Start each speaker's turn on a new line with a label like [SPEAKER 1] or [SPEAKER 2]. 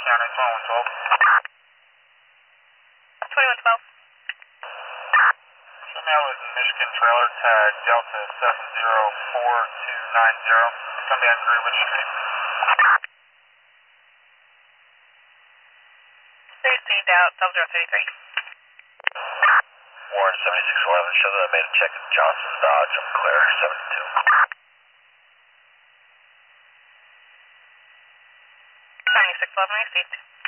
[SPEAKER 1] County, 2112.
[SPEAKER 2] 2112.
[SPEAKER 1] Show me out with Michigan trailer tag Delta 704290. It's going to be on Greenwich Street.
[SPEAKER 2] 13 out, 7033.
[SPEAKER 3] Warren 7611, show that I made a check at Johnson's Dodge. I'm clear, 72.
[SPEAKER 2] 7611 received.